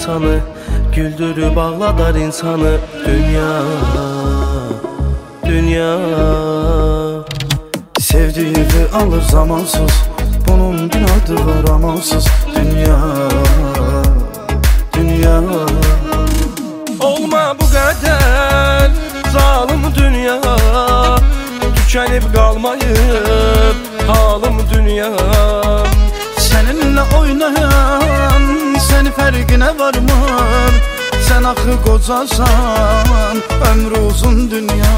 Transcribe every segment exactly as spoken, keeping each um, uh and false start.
insanı, güldürüp ağladar insanı. Dünya, dünya. Sevdiğini alır zamansız, bunun bir adı var amansız. Dünya, dünya. Olma bu kadar zalim dünya, tükenip kalmayıp halim dünya. Seninle oynayan seni fərqinə varmır. Sen axı qocasan, ömrü uzun dünya.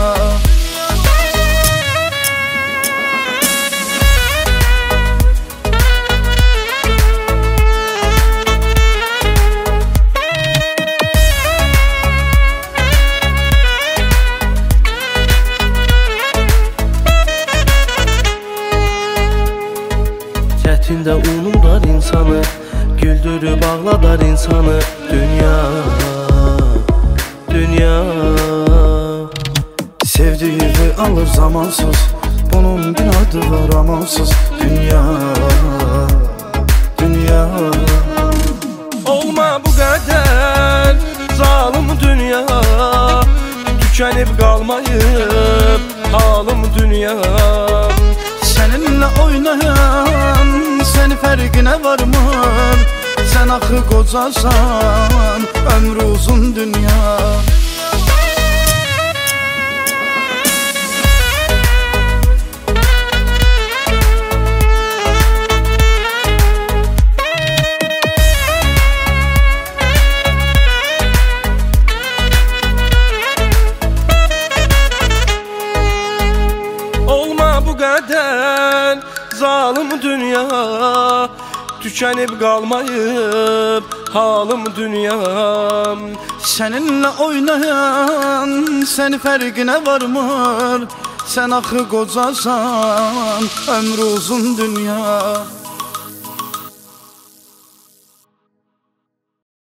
Çətində unudar insanı, güldürüb ağladar insanı. Dünya, dünya. Sevdiğini alır zamansız, bunun bir adı var amansız. Dünya, dünya. Olma bu kadar zalim dünya, tükenip kalmayıp halim dünya. Seninle oynayan seni fərqinə varmır. Sen axı qocasan, ömrü uzun dünya. Olma bu kadar zalim dünya, tükenip kalmayıp halim dünya. Seninle oynayan seni fərqinə varmır. Sen axı qocasan, ömrü uzun dünya.